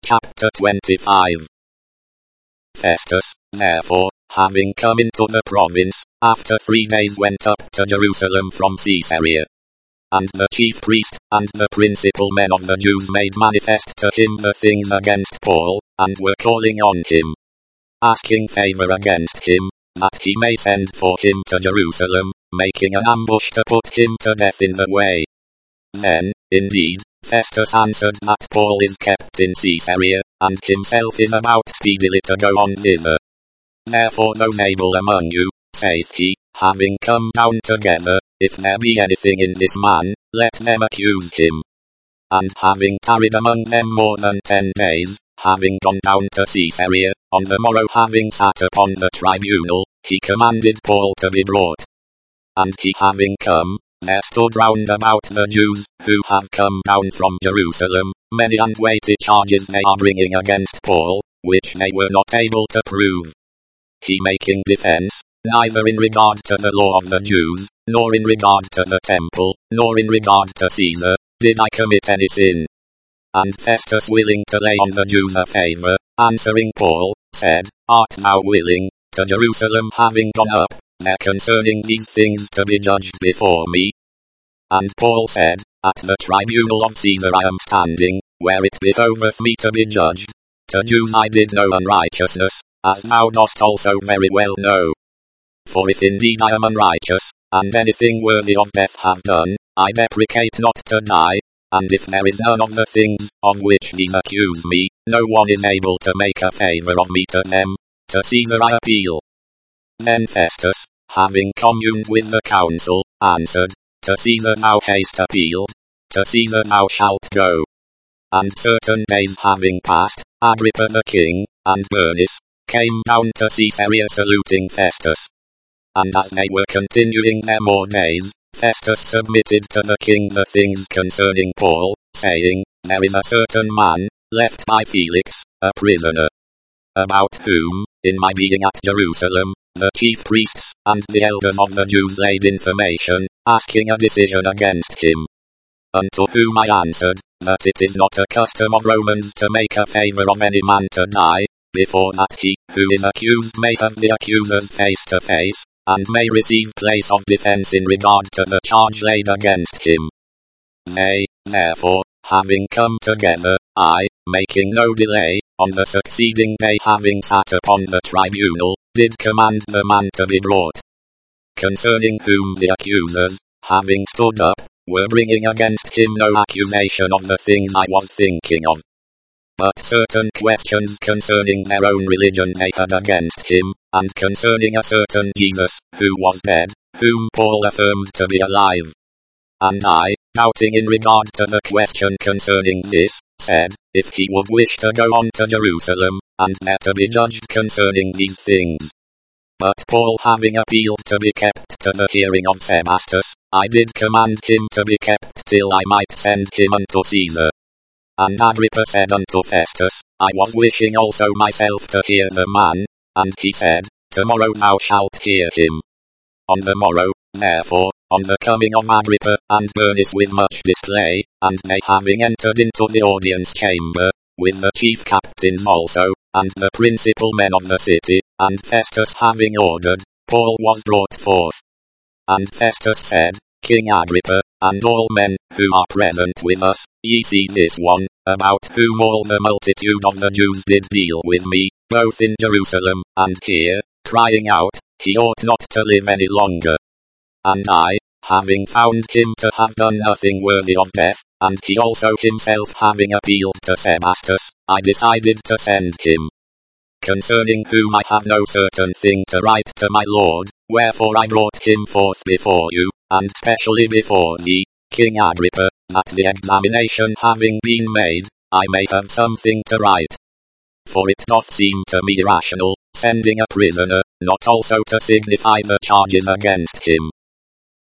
Chapter 25. Festus, therefore, having come into the province, after 3 days went up to Jerusalem from Caesarea. And the chief priest, and the principal men of the Jews made manifest to him the things against Paul, and were calling on him, asking favor against him, that he may send for him to Jerusalem, making an ambush to put him to death in the way. Then, indeed, Festus answered that Paul is kept in Caesarea, and himself is about speedily to go on thither. Therefore those able among you, saith he, having come down together, if there be anything in this man, let them accuse him. And having tarried among them more than 10 days, having gone down to Caesarea, on the morrow having sat upon the tribunal, he commanded Paul to be brought. And he having come, there stood round about the Jews, who have come down from Jerusalem, many and weighty charges they are bringing against Paul, which they were not able to prove. He making defense, neither in regard to the law of the Jews, nor in regard to the temple, nor in regard to Caesar, did I commit any sin. And Festus willing to lay on the Jews a favor, answering Paul, said, Art thou willing, to Jerusalem having gone up, there concerning these things to be judged before me? And Paul said, At the tribunal of Caesar I am standing, where it behoveth me to be judged. To Jews I did no unrighteousness, as thou dost also very well know. For if indeed I am unrighteous, and anything worthy of death have done, I deprecate not to die, and if there is none of the things, of which these accuse me, no one is able to make a favor of me to them, to Caesar I appeal. Then Festus, having communed with the council, answered, To Caesar thou hast appealed, to Caesar thou shalt go. And certain days having passed, Agrippa the king, and Bernice, came down to Caesarea saluting Festus. And as they were continuing there more days, Festus submitted to the king the things concerning Paul, saying, There is a certain man, left by Felix, a prisoner, about whom, in my being at Jerusalem, the chief priests, and the elders of the Jews laid information, asking a decision against him. Unto whom I answered, that it is not a custom of Romans to make a favor of any man to die, before that he, who is accused may have the accusers face to face, and may receive place of defense in regard to the charge laid against him. They, therefore, having come together, I, making no delay, on the succeeding day having sat upon the tribunal, did command the man to be brought. Concerning whom the accusers, having stood up, were bringing against him no accusation of the things I was thinking of, but certain questions concerning their own religion they had against him, and concerning a certain Jesus, who was dead, whom Paul affirmed to be alive. And I, doubting in regard to the question concerning this, said, if he would wish to go on to Jerusalem, and there to be judged concerning these things. But Paul having appealed to be kept to the hearing of Sebastus, I did command him to be kept till I might send him unto Caesar. And Agrippa said unto Festus, I was wishing also myself to hear the man, and he said, Tomorrow thou shalt hear him. On the morrow, therefore, on the coming of Agrippa and Bernice with much display, and they having entered into the audience chamber, with the chief captains also, and the principal men of the city, and Festus having ordered, Paul was brought forth. And Festus said, King Agrippa, and all men, who are present with us, ye see this one, about whom all the multitude of the Jews did deal with me, both in Jerusalem, and here, crying out, he ought not to live any longer. And I, having found him to have done nothing worthy of death, and he also himself having appealed to Sebastus, I decided to send him. Concerning whom I have no certain thing to write to my Lord, wherefore I brought him forth before you, and specially before thee, King Agrippa, that the examination having been made, I may have something to write. For it doth seem to me rational, sending a prisoner, not also to signify the charges against him.